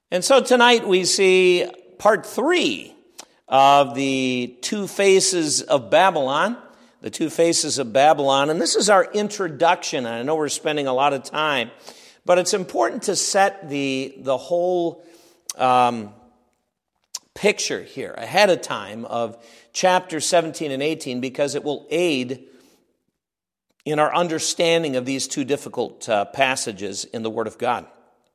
And so tonight we see part 3 of the two faces of Babylon, the two faces of Babylon. And this is our introduction. I know we're spending a lot of time, but it's important to set the whole picture here ahead of time of chapter 17 and 18, because it will aid in our understanding of these two difficult passages in the Word of God.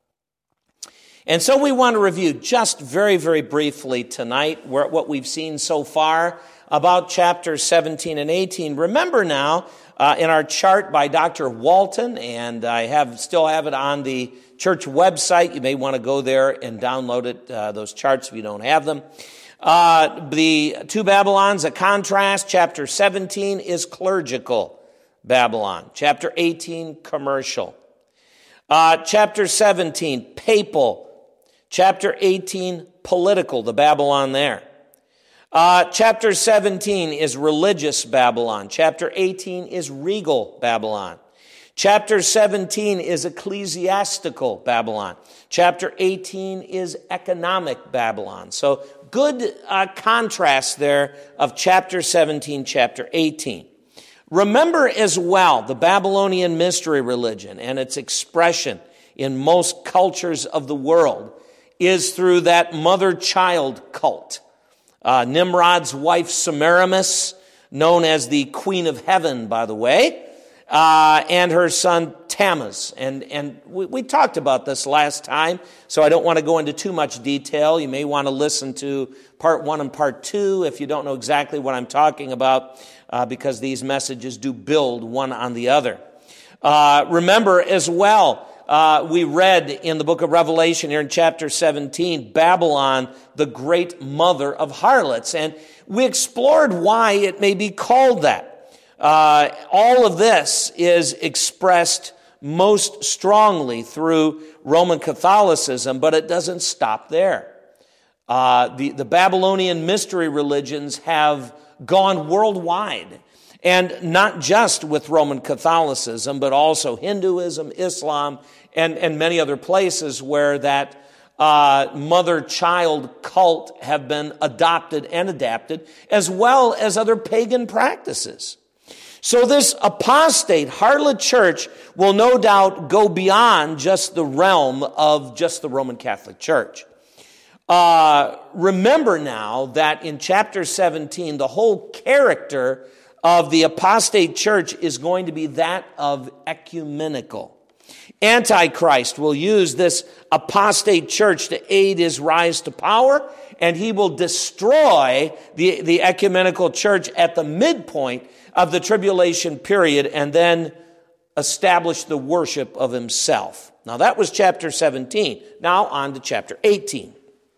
And so we want to review just very, very briefly tonight what we've seen so far about chapters 17 and 18. Remember now, in our chart by Dr. Walton, and I still have it on the church website. You may want to go there and download it, those charts if you don't have them. The two Babylons, a contrast. Chapter 17 is clerical Babylon. Chapter 18, commercial. Chapter 17, papal. Chapter 18, political, the Babylon there. Chapter 17 is religious Babylon. Chapter 18 is regal Babylon. Chapter 17 is ecclesiastical Babylon. Chapter 18 is economic Babylon. So good contrast there of chapter 17, chapter 18. Remember as well the Babylonian mystery religion and its expression in most cultures of the world is through that mother-child cult. Nimrod's wife Semiramis, known as the Queen of Heaven, by the way, and her son Tammuz. And we talked about this last time, so I don't want to go into too much detail. You may want to listen to part 1 and part 2 if you don't know exactly what I'm talking about, because these messages do build one on the other. Remember as well, we read in the book of Revelation here in chapter 17, Babylon, the great mother of harlots. And we explored why it may be called that. All of this is expressed most strongly through Roman Catholicism, but it doesn't stop there. The Babylonian mystery religions have gone worldwide. And not just with Roman Catholicism, but also Hinduism, Islam, and many other places where that mother-child cult have been adopted and adapted, as well as other pagan practices. So this apostate harlot church will no doubt go beyond just the realm of just the Roman Catholic Church. Remember now that in chapter 17, the whole character of the apostate church is going to be that of ecumenical. Antichrist will use this apostate church to aid his rise to power, and he will destroy the ecumenical church at the midpoint of the tribulation period and then establish the worship of himself. Now that was chapter 17. Now on to chapter 18.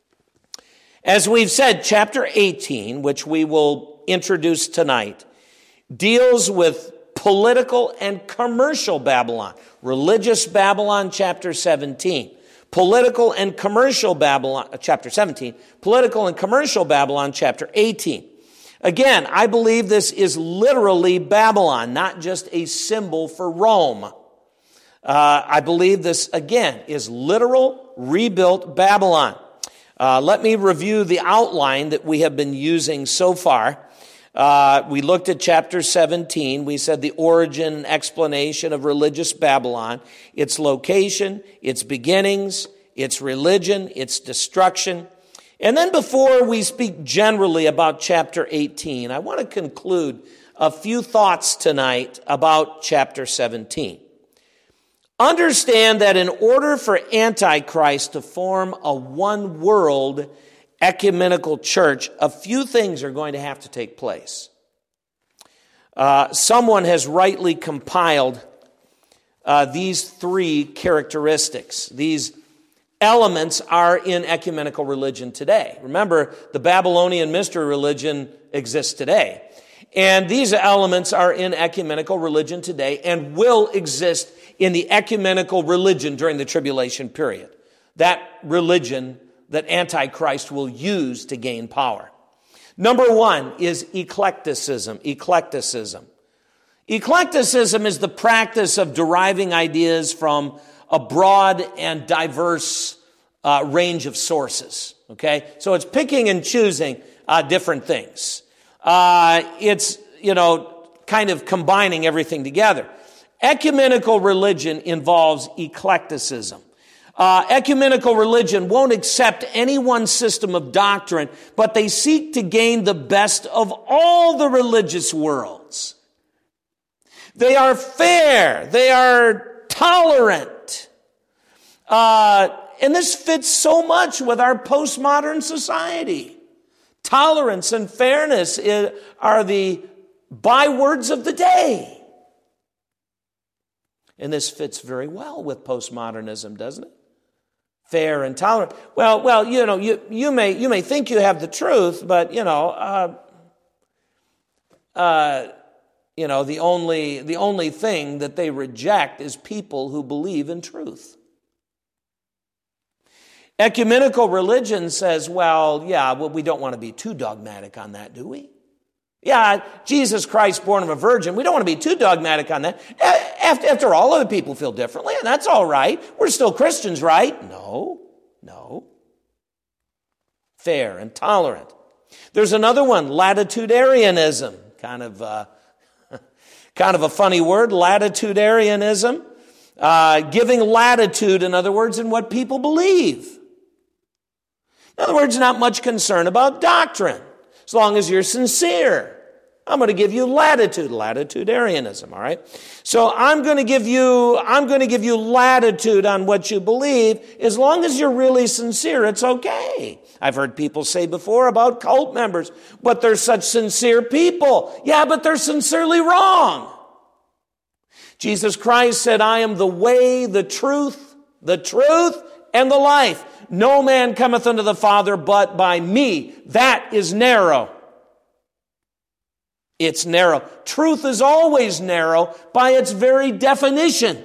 As we've said, chapter 18, which we will introduce tonight, deals with political and commercial Babylon. Religious Babylon, chapter 17. Political and commercial Babylon, chapter 17. Political and commercial Babylon, chapter 18. Again, I believe this is literally Babylon, not just a symbol for Rome. I believe this, again, is literal, rebuilt Babylon. Let me review the outline that we have been using so far. We looked at chapter 17. We said the origin and explanation of religious Babylon, its location, its beginnings, its religion, its destruction. And then before we speak generally about chapter 18, I want to conclude a few thoughts tonight about chapter 17. Understand that in order for Antichrist to form a one-world ecumenical church, a few things are going to have to take place. Someone has rightly compiled these 3 characteristics. These elements are in ecumenical religion today. Remember, the Babylonian mystery religion exists today. And these elements are in ecumenical religion today and will exist in the ecumenical religion during the tribulation period. That religion that Antichrist will use to gain power. Number 1 is eclecticism. Eclecticism is the practice of deriving ideas from a broad and diverse range of sources. Okay, so it's picking and choosing different things. It's kind of combining everything together. Ecumenical religion involves eclecticism. Ecumenical religion won't accept any one system of doctrine, but they seek to gain the best of all the religious worlds. They are fair. They are tolerant. And this fits so much with our postmodern society. Tolerance and fairness are the bywords of the day. And this fits very well with postmodernism, doesn't it? Fair and tolerant. Well, you may think you have the truth, but the only thing that they reject is people who believe in truth. Ecumenical religion says, we don't want to be too dogmatic on that, do we? Yeah, Jesus Christ born of a virgin. We don't want to be too dogmatic on that. After all, other people feel differently, and that's all right. We're still Christians, right? No. Fair and tolerant. There's another one, latitudinarianism. Kind of a funny word, latitudinarianism. Giving latitude, in other words, in what people believe. In other words, not much concern about doctrine. As long as you're sincere. I'm going to give you latitude, latitudinarianism, all right? So I'm going to give you latitude on what you believe. As long as you're really sincere, it's okay. I've heard people say before about cult members, but they're such sincere people. Yeah, but they're sincerely wrong. Jesus Christ said, I am the way, the truth, and the life. No man cometh unto the Father but by me. That is narrow. It's narrow. Truth is always narrow by its very definition.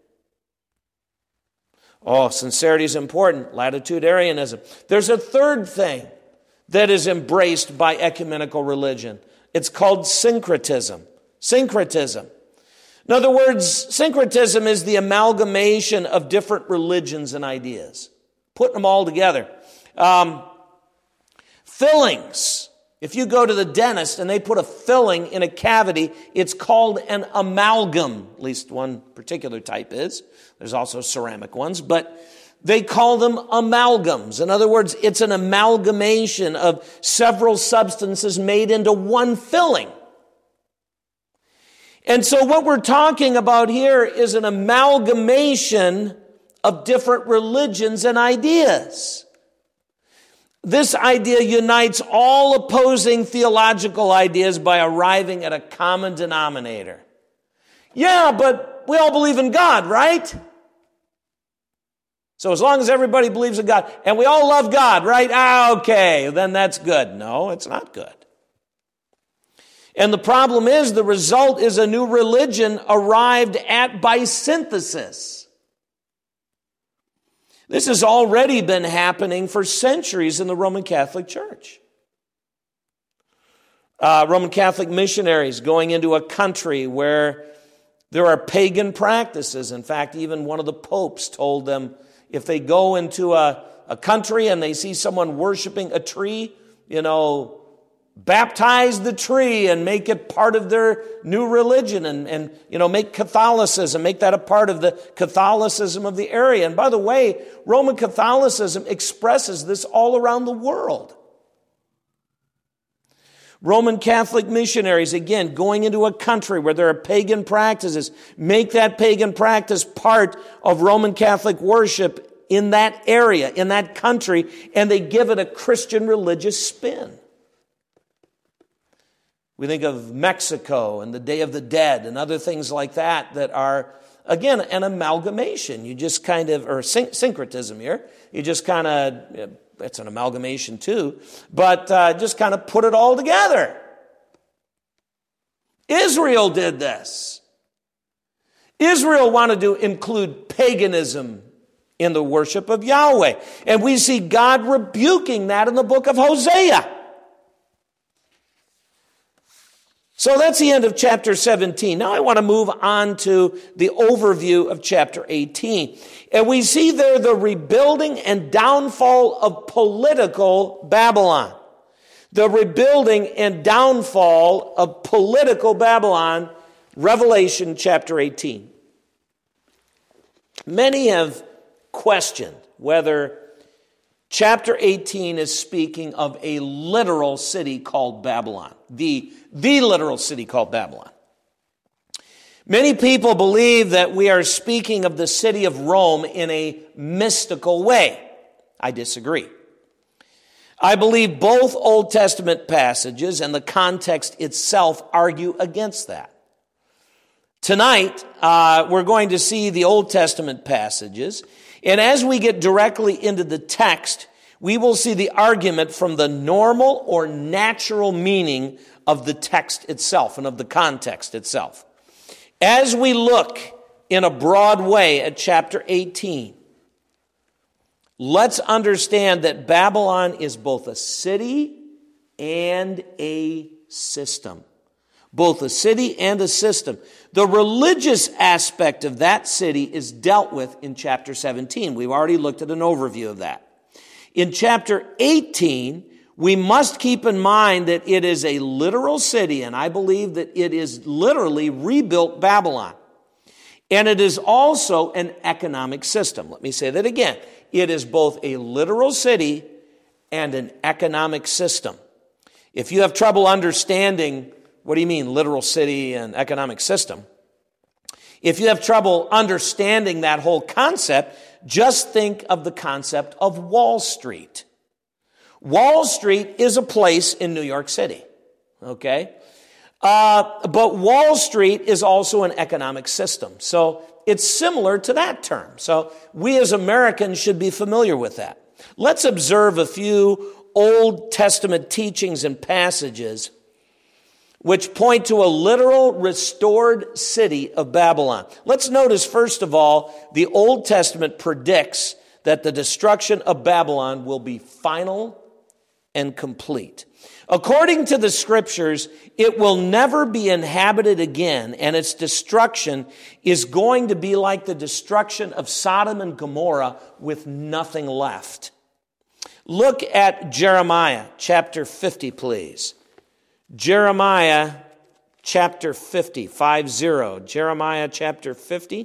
Sincerity is important. Latitudinarianism. There's a third thing that is embraced by ecumenical religion. It's called syncretism. Syncretism. In other words, syncretism is the amalgamation of different religions and ideas. Putting them all together. Fillings. If you go to the dentist and they put a filling in a cavity, it's called an amalgam. At least one particular type is. There's also ceramic ones, but they call them amalgams. In other words, it's an amalgamation of several substances made into one filling. And so what we're talking about here is an amalgamation of different religions and ideas. This idea unites all opposing theological ideas by arriving at a common denominator. Yeah, but we all believe in God, right? So as long as everybody believes in God, and we all love God, right? Okay, then that's good. No, it's not good. And the problem is, the result is a new religion arrived at by synthesis. This has already been happening for centuries in the Roman Catholic Church. Roman Catholic missionaries going into a country where there are pagan practices. In fact, even one of the popes told them if they go into a country and they see someone worshiping a tree, baptize the tree and make it part of their new religion and make Catholicism, make that a part of the Catholicism of the area. And by the way, Roman Catholicism expresses this all around the world. Roman Catholic missionaries, again, going into a country where there are pagan practices, make that pagan practice part of Roman Catholic worship in that area, in that country, and they give it a Christian religious spin. We think of Mexico and the Day of the Dead and other things like that are, again, an amalgamation. You just kind of, or syncretism here, you just kind of, it's an amalgamation too, but just kind of put it all together. Israel did this. Israel wanted to include paganism in the worship of Yahweh. And we see God rebuking that in the book of Hosea. So that's the end of chapter 17. Now I want to move on to the overview of chapter 18. And we see there the rebuilding and downfall of political Babylon. The rebuilding and downfall of political Babylon, Revelation chapter 18. Many have questioned whether chapter 18 is speaking of a literal city called Babylon, the literal city called Babylon. Many people believe that we are speaking of the city of Rome in a mystical way. I disagree. I believe both Old Testament passages and the context itself argue against that. Tonight, we're going to see the Old Testament passages, and as we get directly into the text, we will see the argument from the normal or natural meaning of the text itself and of the context itself. As we look in a broad way at chapter 18, let's understand that Babylon is both a city and a system. Both a city and a system. The religious aspect of that city is dealt with in chapter 17. We've already looked at an overview of that. In chapter 18, we must keep in mind that it is a literal city, and I believe that it is literally rebuilt Babylon. And it is also an economic system. Let me say that again. It is both a literal city and an economic system. If you have trouble understanding, what do you mean, literal city and economic system? If you have trouble understanding that whole concept, just think of the concept of Wall Street. Wall Street is a place in New York City, okay? But Wall Street is also an economic system. So it's similar to that term. So we as Americans should be familiar with that. Let's observe a few Old Testament teachings and passages which point to a literal restored city of Babylon. Let's notice, first of all, the Old Testament predicts that the destruction of Babylon will be final and complete. According to the scriptures, it will never be inhabited again, and its destruction is going to be like the destruction of Sodom and Gomorrah with nothing left. Look at Jeremiah chapter 50, please. Jeremiah chapter 50, 5-0. Jeremiah chapter 50.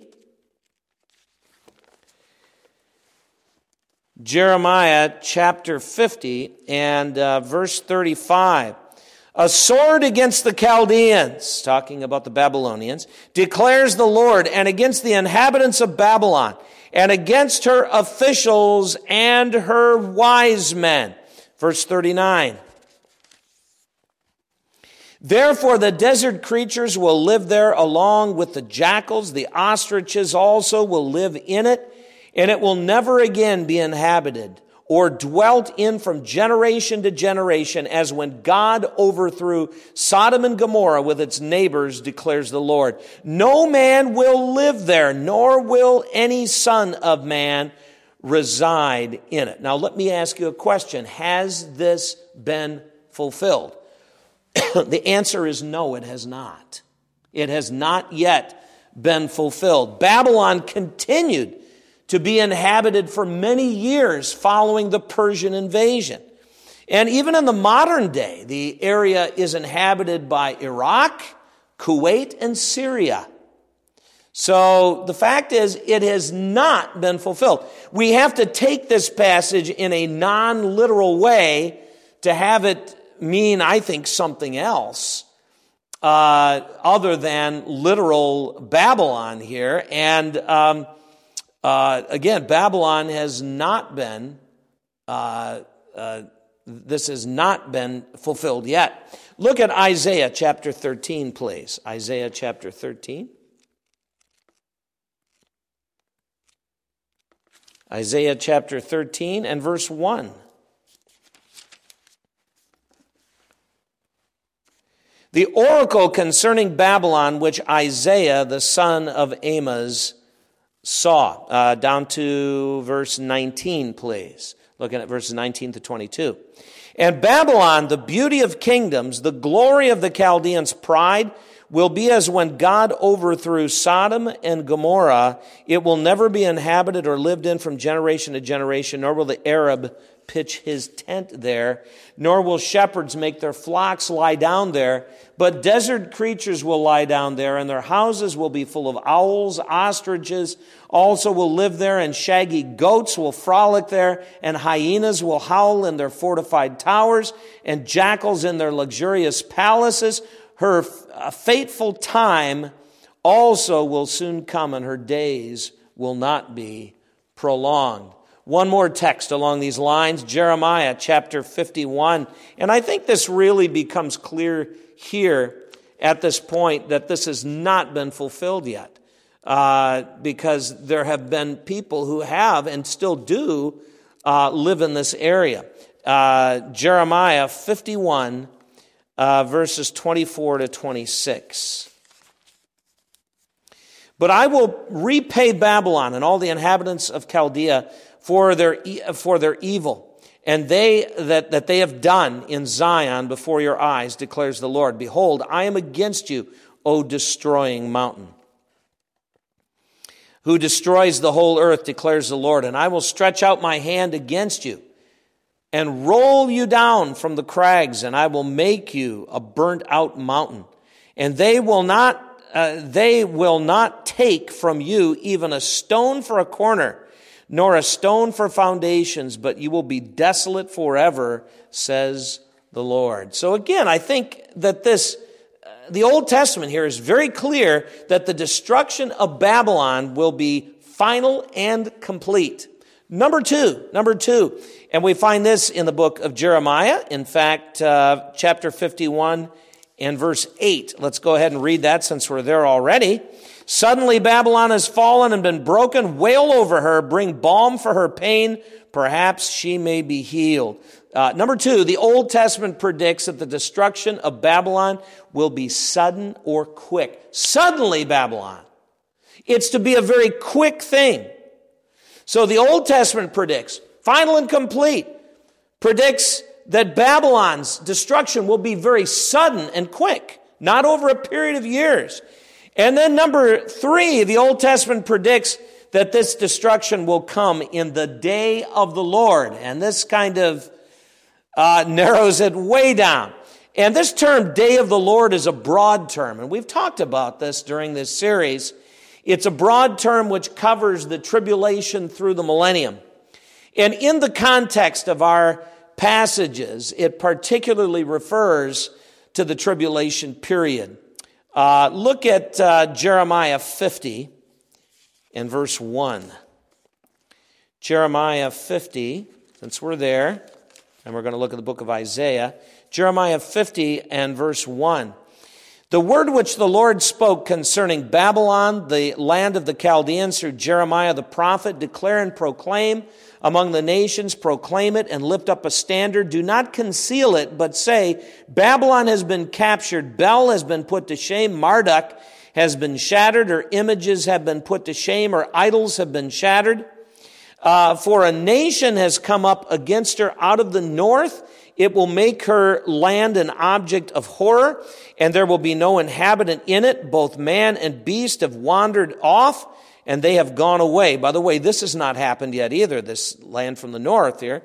Jeremiah chapter 50 and verse 35. A sword against the Chaldeans, talking about the Babylonians, declares the Lord, and against the inhabitants of Babylon, and against her officials and her wise men. Verse 39. Therefore the desert creatures will live there along with the jackals. The ostriches also will live in it, and it will never again be inhabited or dwelt in from generation to generation, as when God overthrew Sodom and Gomorrah with its neighbors, declares the Lord. No man will live there, nor will any son of man reside in it. Now let me ask you a question. Has this been fulfilled? The answer is no, it has not. It has not yet been fulfilled. Babylon continued to be inhabited for many years following the Persian invasion. And even in the modern day, the area is inhabited by Iraq, Kuwait, and Syria. So the fact is, it has not been fulfilled. We have to take this passage in a non-literal way to have it mean, I think, something else other than literal Babylon here. And again, Babylon has not been, this has not been fulfilled yet. Look at Isaiah chapter 13, please. Isaiah chapter 13. Isaiah chapter 13 and verse 1. The oracle concerning Babylon, which Isaiah, the son of Amoz, saw. Down to verse 19, please. looking at verses 19 to 22. And Babylon, the beauty of kingdoms, the glory of the Chaldeans' pride, will be as when God overthrew Sodom and Gomorrah. It will never be inhabited or lived in from generation to generation, nor will the Arab pitch his tent there, nor will shepherds make their flocks lie down there, but desert creatures will lie down there, and their houses will be full of owls, ostriches also will live there, and shaggy goats will frolic there, and hyenas will howl in their fortified towers, and jackals in their luxurious palaces. Her fateful time also will soon come, and her days will not be prolonged. One more text along these lines, Jeremiah chapter 51. And I think this really becomes clear here at this point that this has not been fulfilled yet. Because there have been people who have and still do live in this area. Jeremiah 51, verses 24 to 26. But I will repay Babylon and all the inhabitants of Chaldea for their evil, and that they have done in Zion before your eyes, declares the Lord. Behold, I am against you, O destroying mountain, who destroys the whole earth, declares the Lord. And I will stretch out my hand against you, and roll you down from the crags, and I will make you a burnt-out mountain. And they will not take from you even a stone for a corner, nor a stone for foundations, but you will be desolate forever, says the Lord. So again, I think that the Old Testament here is very clear that the destruction of Babylon will be final and complete. Number two, and we find this in the book of Jeremiah, in fact, chapter 51 and verse 8. Let's go ahead and read that since we're there already. Suddenly Babylon has fallen and been broken. Wail over her. Bring balm for her pain. Perhaps she may be healed. Number two, the Old Testament predicts that the destruction of Babylon will be sudden or quick. Suddenly Babylon. It's to be a very quick thing. So the Old Testament predicts, final and complete, predicts that Babylon's destruction will be very sudden and quick, not over a period of years. And then number three, the Old Testament predicts that this destruction will come in the day of the Lord. And this kind of narrows it way down. And this term, day of the Lord, is a broad term. And we've talked about this during this series. It's a broad term which covers the tribulation through the millennium. And in the context of our passages, it particularly refers to the tribulation period. Look at Jeremiah 50 and verse 1. Jeremiah 50, since we're there, and we're going to look at the book of Isaiah. Jeremiah 50 and verse 1. The word which the Lord spoke concerning Babylon, the land of the Chaldeans, through Jeremiah the prophet, declare and proclaim among the nations, proclaim it and lift up a standard. Do not conceal it, but say, Babylon has been captured, Bel has been put to shame, Marduk has been shattered, her images have been put to shame, her idols have been shattered. For a nation has come up against her out of the north. It will make her land an object of horror, and there will be no inhabitant in it. Both man and beast have wandered off, and they have gone away. By the way, this has not happened yet either, this land from the north here.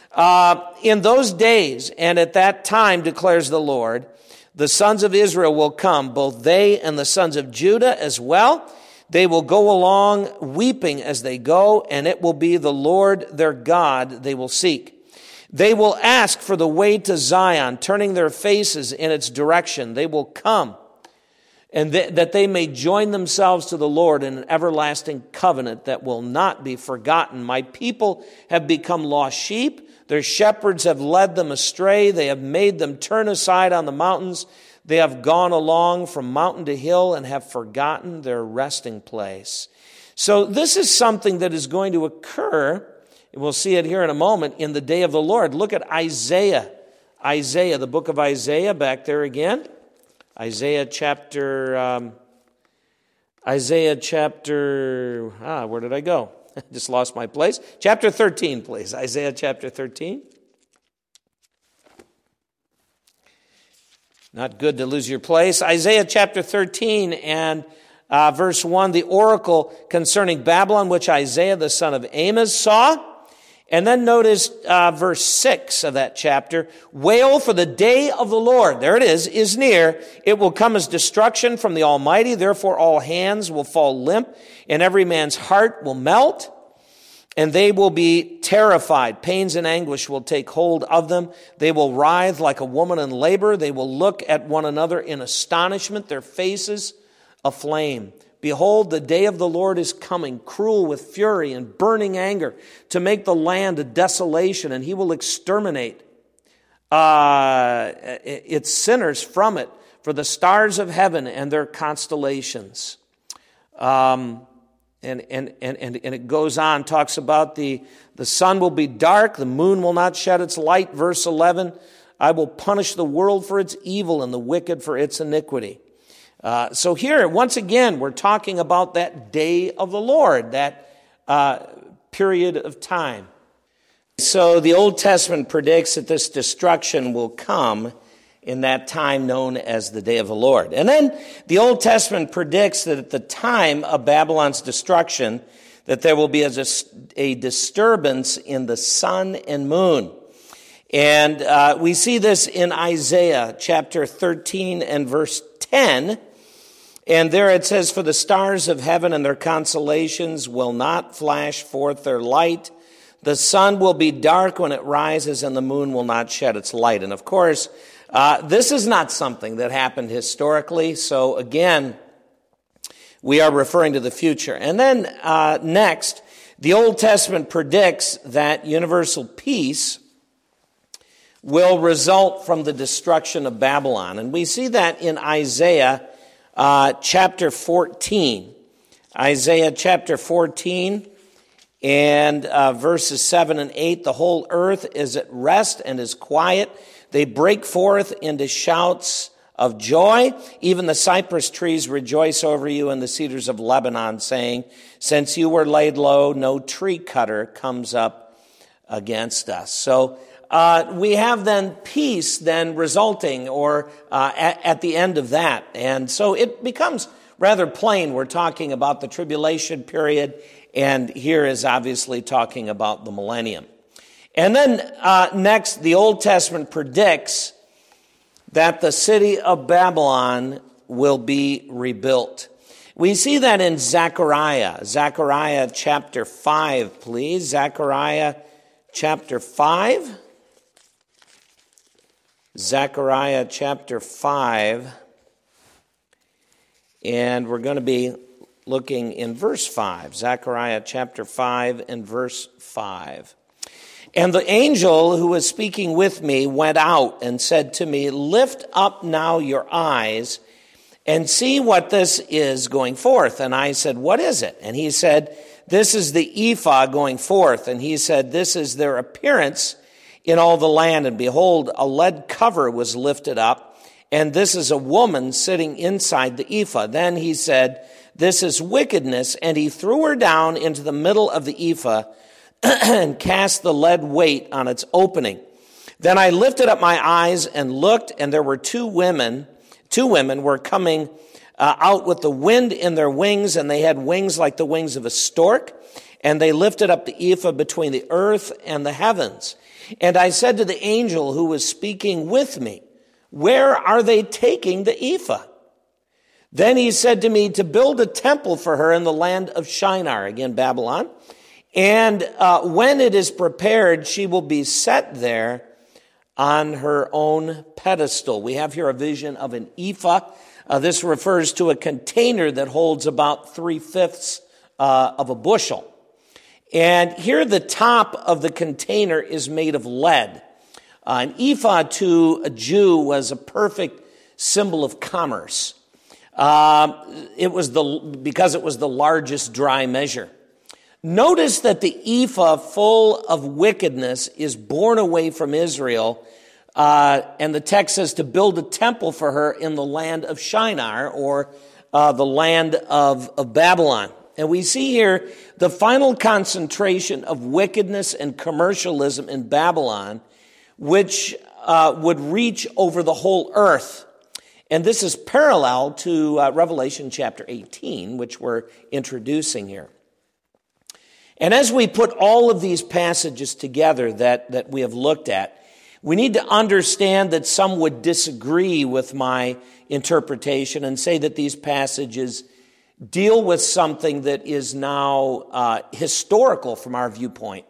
In those days and at that time, declares the Lord, the sons of Israel will come, both they and the sons of Judah as well. They will go along weeping as they go, and it will be the Lord their God they will seek. They will ask for the way to Zion, turning their faces in its direction. They will come, and that they may join themselves to the Lord in an everlasting covenant that will not be forgotten. My people have become lost sheep. Their shepherds have led them astray. They have made them turn aside on the mountains. They have gone along from mountain to hill and have forgotten their resting place. So this is something that is going to occur, and we'll see it here in a moment, in the day of the Lord. Look at Isaiah, the book of Isaiah, back there again. Isaiah chapter, where did I go? Just lost my place. Chapter 13, please. Isaiah chapter 13. Not good to lose your place. Isaiah chapter 13 and verse 1, the oracle concerning Babylon, which Isaiah the son of Amos saw. And then notice verse 6 of that chapter. Wail, for the day of the Lord, there it is near. It will come as destruction from the Almighty. Therefore all hands will fall limp, and every man's heart will melt, and they will be terrified. Pains and anguish will take hold of them. They will writhe like a woman in labor. They will look at one another in astonishment, their faces aflame. Behold, the day of the Lord is coming, cruel with fury and burning anger, to make the land a desolation, and he will exterminate its sinners from it, for the stars of heaven and their constellations. And it goes on, talks about the sun will be dark, the moon will not shed its light. Verse 11, I will punish the world for its evil and the wicked for its iniquity. So here, once again, we're talking about that day of the Lord, that period of time. So the Old Testament predicts that this destruction will come in that time known as the day of the Lord. And then the Old Testament predicts that at the time of Babylon's destruction, that there will be a disturbance in the sun and moon. And we see this in Isaiah chapter 13 and verse 10. And there it says, for the stars of heaven and their constellations will not flash forth their light. The sun will be dark when it rises, and the moon will not shed its light. And of course, this is not something that happened historically. So again, we are referring to the future. And then next, the Old Testament predicts that universal peace will result from the destruction of Babylon. And we see that in Isaiah chapter 14. Isaiah chapter 14 and verses 7 and 8. The whole earth is at rest and is quiet. They break forth into shouts of joy. Even the cypress trees rejoice over you, and the cedars of Lebanon, saying, since you were laid low, no tree cutter comes up against us. So we have then peace then resulting or at the end of that. And so it becomes rather plain. We're talking about the tribulation period, and here is obviously talking about the millennium. And then next, the Old Testament predicts that the city of Babylon will be rebuilt. We see that in Zechariah. Zechariah chapter 5, please. Zechariah chapter 5. Zechariah chapter 5, and we're going to be looking in verse 5. Zechariah chapter 5 and verse 5. And the angel who was speaking with me went out and said to me, lift up now your eyes and see what this is going forth. And I said, what is it? And he said, this is the ephah going forth. And he said, this is their appearance in all the land. And behold, a lead cover was lifted up, and this is a woman sitting inside the ephah. Then he said, this is wickedness. And he threw her down into the middle of the ephah and cast the lead weight on its opening. Then I lifted up my eyes and looked, and there were two women were coming out with the wind in their wings, and they had wings like the wings of a stork, and they lifted up the ephah between the earth and the heavens. And I said to the angel who was speaking with me, where are they taking the ephah? Then he said to me, to build a temple for her in the land of Shinar, again Babylon. And when it is prepared, she will be set there on her own pedestal. We have here a vision of an ephah. This refers to a container that holds about 3/5 of a bushel. And here the top of the container is made of lead. An ephah to a Jew was a perfect symbol of commerce. Because it was the largest dry measure. Notice that the ephah full of wickedness is borne away from Israel, and the text says to build a temple for her in the land of Shinar, or the land of Babylon. And we see here the final concentration of wickedness and commercialism in Babylon, which would reach over the whole earth. And this is parallel to Revelation chapter 18, which we're introducing here. And as we put all of these passages together that we have looked at, we need to understand that some would disagree with my interpretation and say that these passages deal with something that is now historical from our viewpoint.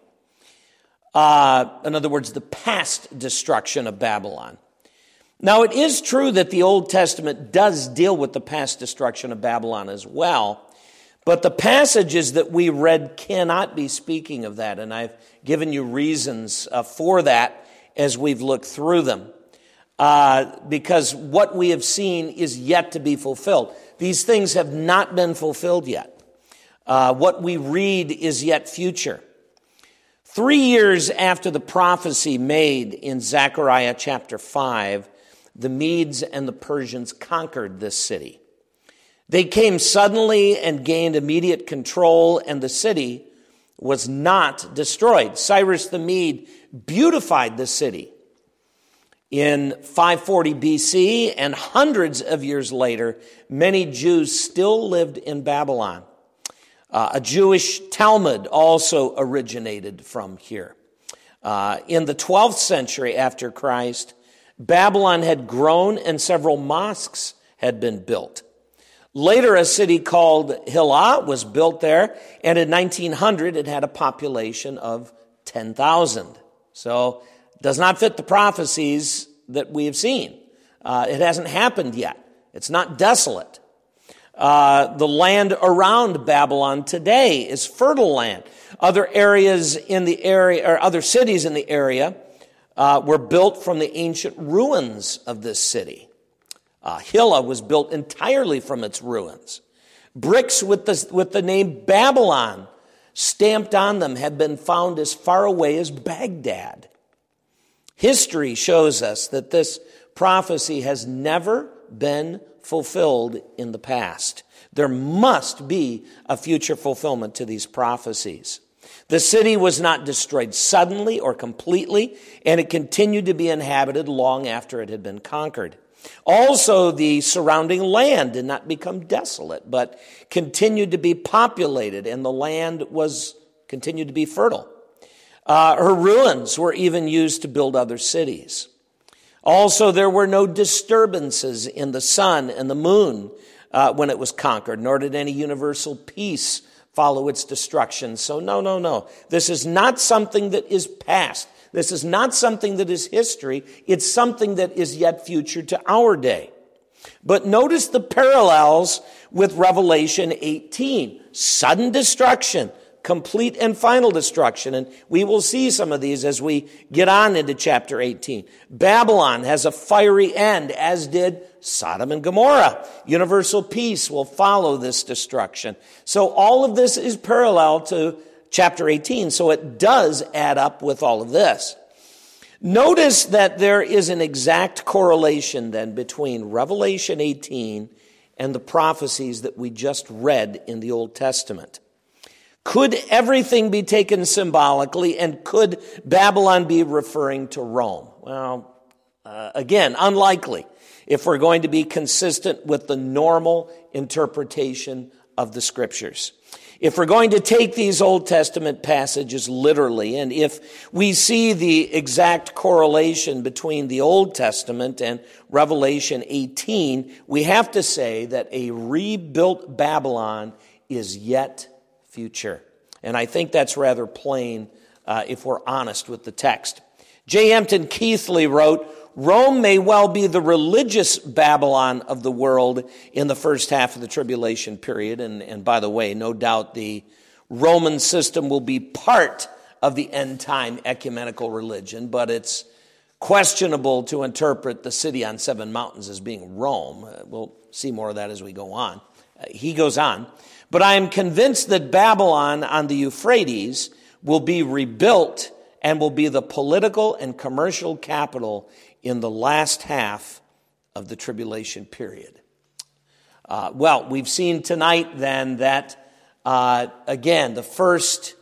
In other words, the past destruction of Babylon. Now, it is true that the Old Testament does deal with the past destruction of Babylon as well, but the passages that we read cannot be speaking of that, and I've given you reasons for that as we've looked through them, because what we have seen is yet to be fulfilled. These things have not been fulfilled yet. What we read is yet future. 3 years after the prophecy made in Zechariah chapter 5, the Medes and the Persians conquered this city. They came suddenly and gained immediate control, and the city was not destroyed. Cyrus the Mede beautified the city in 540 BC, and hundreds of years later, many Jews still lived in Babylon. A Jewish Talmud also originated from here. In the 12th century after Christ, Babylon had grown and several mosques had been built. Later, a city called Hilla was built there, and in 1900, it had a population of 10,000. So, it does not fit the prophecies that we have seen. It hasn't happened yet. It's not desolate. The land around Babylon today is fertile land. Other areas in the area, or other cities in the area, were built from the ancient ruins of this city. Hilla was built entirely from its ruins. Bricks with the name Babylon stamped on them have been found as far away as Baghdad. History shows us that this prophecy has never been fulfilled in the past. There must be a future fulfillment to these prophecies. The city was not destroyed suddenly or completely, and it continued to be inhabited long after it had been conquered. Also, the surrounding land did not become desolate, but continued to be populated, and the land continued to be fertile. Her ruins were even used to build other cities. Also, there were no disturbances in the sun and the moon when it was conquered, nor did any universal peace follow its destruction. So no. This is not something that is past. This is not something that is history. It's something that is yet future to our day. But notice the parallels with Revelation 18. Sudden destruction, complete and final destruction. And we will see some of these as we get on into chapter 18. Babylon has a fiery end, as did Sodom and Gomorrah. Universal peace will follow this destruction. So all of this is parallel to chapter 18, so it does add up with all of this. Notice that there is an exact correlation then between Revelation 18 and the prophecies that we just read in the Old Testament. Could everything be taken symbolically, and could Babylon be referring to Rome? Well, again, unlikely if we're going to be consistent with the normal interpretation of the Scriptures. If we're going to take these Old Testament passages literally, and if we see the exact correlation between the Old Testament and Revelation 18, we have to say that a rebuilt Babylon is yet future. And I think that's rather plain if we're honest with the text. J. Empton Keithley wrote, Rome may well be the religious Babylon of the world in the first half of the tribulation period. And by the way, no doubt the Roman system will be part of the end-time ecumenical religion, but it's questionable to interpret the city on seven mountains as being Rome. We'll see more of that as we go on. He goes on. But I am convinced that Babylon on the Euphrates will be rebuilt and will be the political and commercial capital in the last half of the tribulation period. Well, we've seen tonight then that Again, the first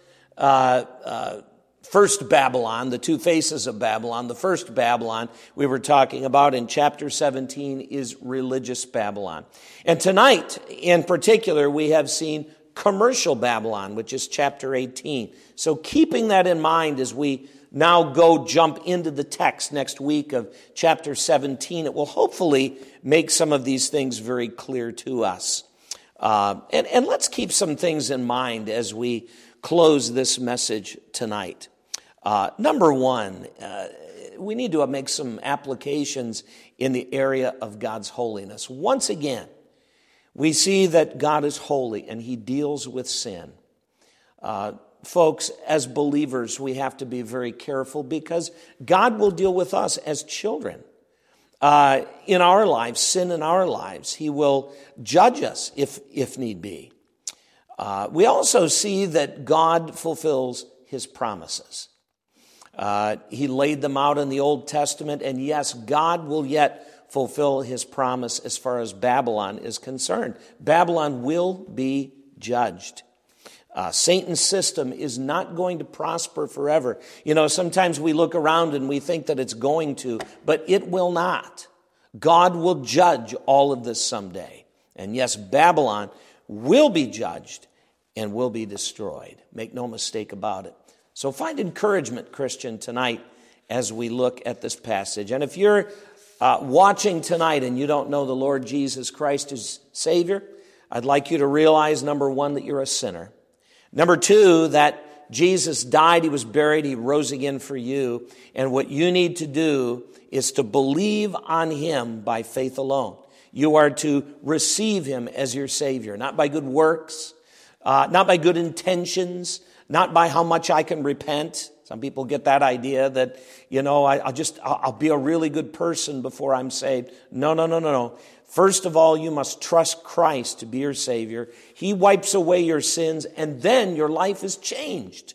Babylon, the two faces of Babylon, the first Babylon we were talking about in chapter 17 is religious Babylon. And tonight, in particular, we have seen commercial Babylon, which is chapter 18. So keeping that in mind as we now jump into the text next week of chapter 17, it will hopefully make some of these things very clear to us. And let's keep some things in mind as we close this message tonight. Number one, we need to make some applications in the area of God's holiness. Once again, we see that God is holy and he deals with sin. Folks, as believers, we have to be very careful because God will deal with us as children. In our lives, sin in our lives. He will judge us if need be. We also see that God fulfills his promises. He laid them out in the Old Testament, and yes, God will yet fulfill his promise as far as Babylon is concerned. Babylon will be judged. Satan's system is not going to prosper forever. You know, sometimes we look around and we think that it's going to, but it will not. God will judge all of this someday. And yes, Babylon will be judged and will be destroyed. Make no mistake about it. So find encouragement, Christian, tonight as we look at this passage. And if you're watching tonight and you don't know the Lord Jesus Christ as Savior, I'd like you to realize, number one, that you're a sinner. Number two, that Jesus died, he was buried, he rose again for you. And what you need to do is to believe on him by faith alone. You are to receive him as your Savior, not by good works, not by good intentions, not by how much I can repent. Some people get that idea that, you know, I'll be a really good person before I'm saved. No. First of all, you must trust Christ to be your Savior. He wipes away your sins, and then your life is changed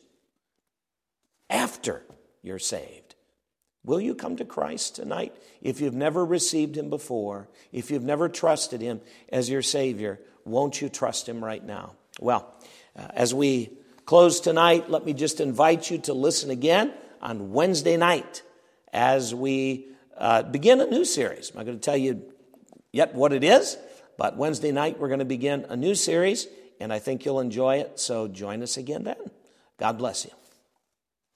after you're saved. Will you come to Christ tonight? If you've never received him before, if you've never trusted him as your Savior, won't you trust him right now? Well, as we close tonight, let me just invite you to listen again on Wednesday night as we begin a new series. I'm not going to tell you yet what it is, but Wednesday night we're going to begin a new series, and I think you'll enjoy it, so join us again then. God bless you.